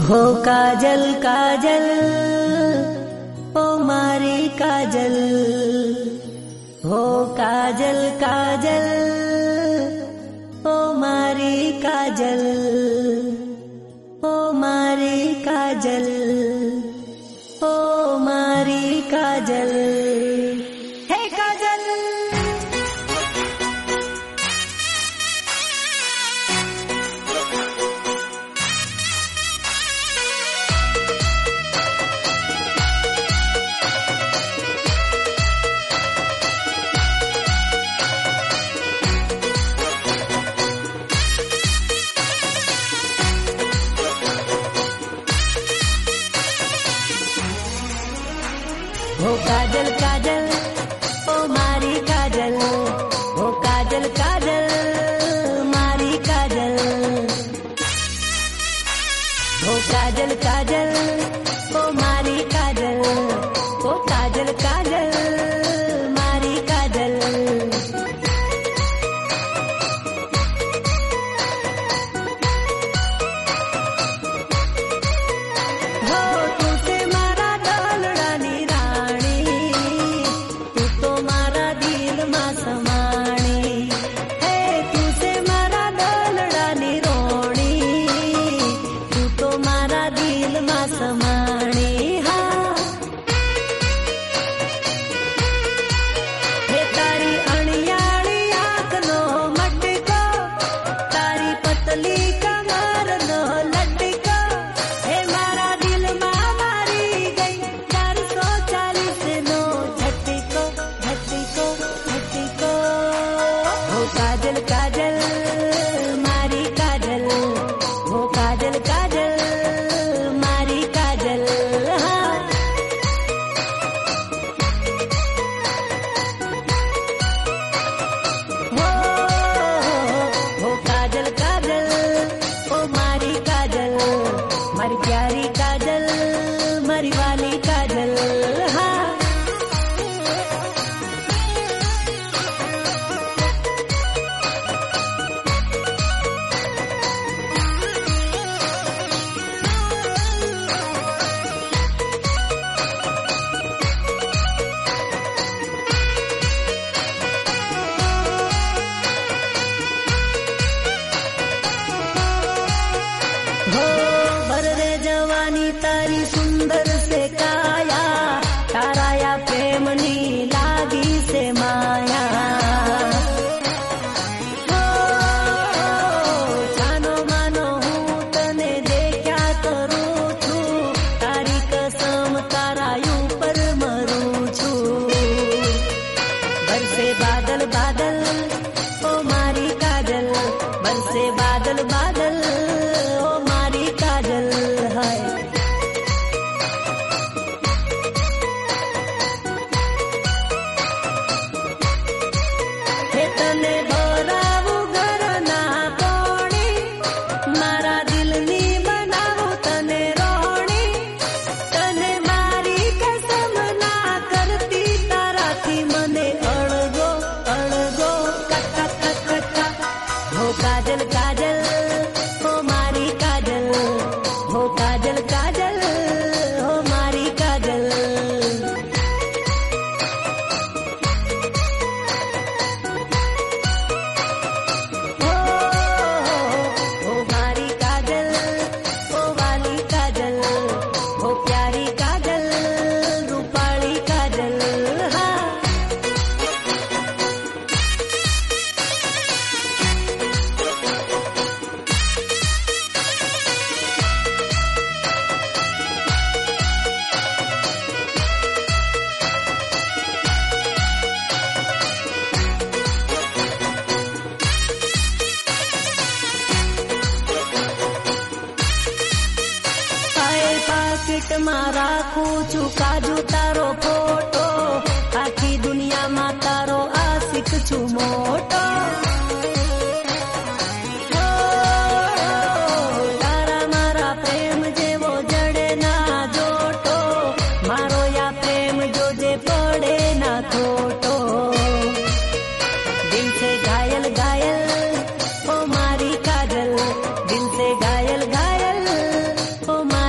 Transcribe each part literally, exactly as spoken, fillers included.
हो काजल काजल ओ मारी काजल, हो काजल काजल ओ मारी काजल, ओ मारी काजल, ओ मारी काजल। हे काजल हो काजल काजल ओ मारी काजल, हो काजल काजल मारी काजल, हो काजल काजल ओ मारी काजल, हो काजल काजल मारी काजल। काजल काजल मारी काजल, हो काजल काजल मारी काजल। हाँ। हो, हो काजल काजल ओ मारी काजल, मारी प्यारी काजल, मारी वाली काजल। हाँ। हो भर रे जवानी तारी सुंदर से काया, ताराया प्रेमनी लागी से माया। हो जानो मानो हूँ तने देख्या करूँ छू, तारी कसम तारायू पर मरूँ छू। बरसे बादल बादल ओ मारी काजल, बरसे बादल बादल ओ मारी काजल है। हे तने भरावू घर ना कोणी, मारा दिल नी बनावू तने रोणी, तने मारी कसम ना करती ताराथी मने अड़गो अड़गो कक्का कक्का कक्का। हो काजल काजल हो मारी काजल, हो काजल काजल हो मारी काजल। हो, हो मारी काजल ओ वाली काजल, हो प्यारी काजल, रूपाली काजल। हाँ। पाकिट में राखू छू काजू तारो फोटो, आखी दुनिया में तारो आशिक छू मोटो। हो, तारा मारा प्रेम जेवो जड़े ना जोटो, मारो या प्रेम जो जे पड़े ना खोटो। दिल से घायल घायल ओ मारी काजल, दिल से घायल घायल ओ मारी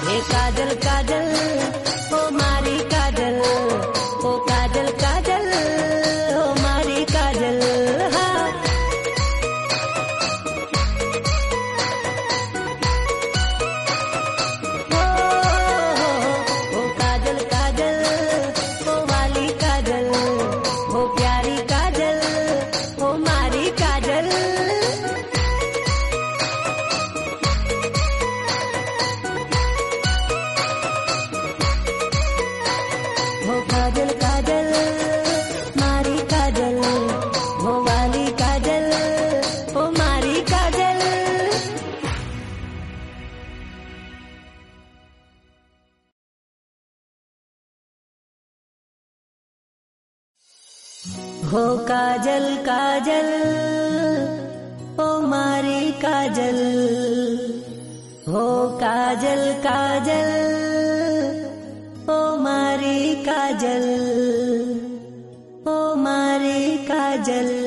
ए काजल काजल ओ मारी काजल, ओ काजल काजल ओ मारी काजल। हाँ ओ, ओ काजल काजल ओ वाली काजल, ओ प्यारी काजल ओ मारी काजल। हो काजल काजल मारी काजल, हो वाली काजल ओ मारी काजल। हो काजल काजल ओ मारी काजल, हो काजल काजल ओ मारी काजल, ओ मारी काजल।